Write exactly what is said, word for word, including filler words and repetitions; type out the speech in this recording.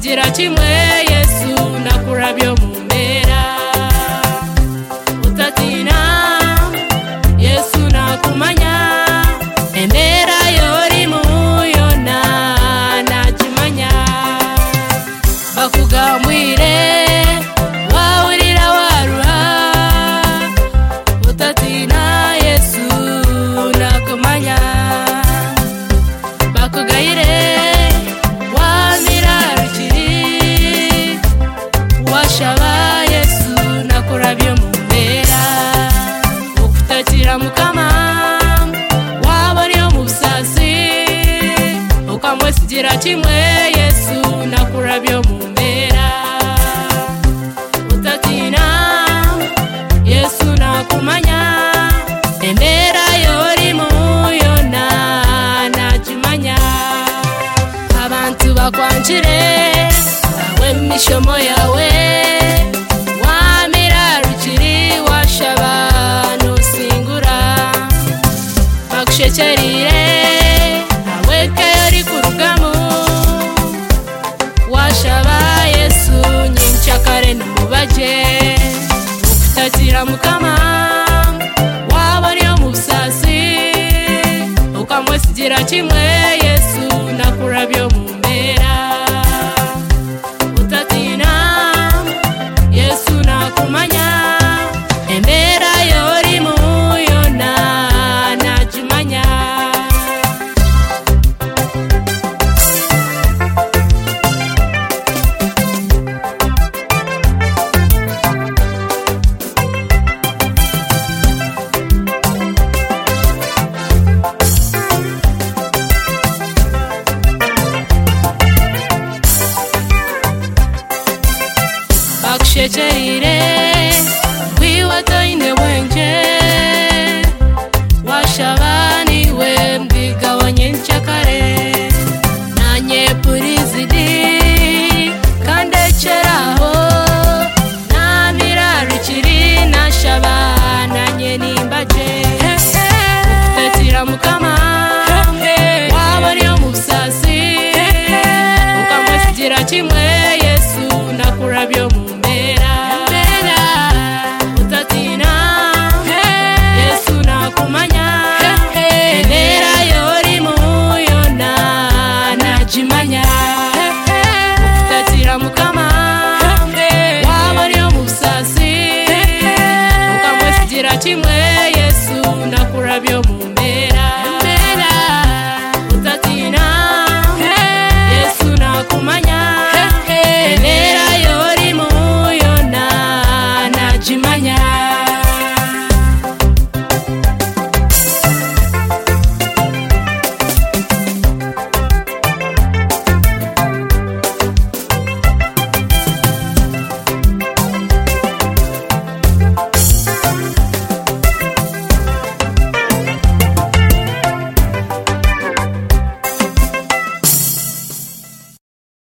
sigira kimwe Yesu nakurabyo mumbera utatina Yesu nakumanya embera yori muyona nakimanya bakugambwire wawurira waruha utatina Yesu nakumanya bakugayire washaba Yesu nakurabyo mumbera ukutatira mukama wabariyo mubusasi ukamwesigira kimwe Yesu nakurabyo mumbera utatina Yesu nakumanya embera yori muyona nakimanya abantu bakwanjire mishomo yawe wamira rukiri washaba nusingura bakushekerire nawe kayori kurugamu washaba Yesu nyinchakare numubaje ukutatira mukama wabariyo mubusasi ukamwesigira kimwe Yesu nakurabyo mumbera kumanya embera yori muyona nakimanya bakushekerire wiwatoine bwenje washabaniwe mbigabanye nchakare nanye purizidi kandecheraho namira rukiri nashaba nanye nimbaje ukutatira mukama wabariyo mubusasi ukamwesigira kimwe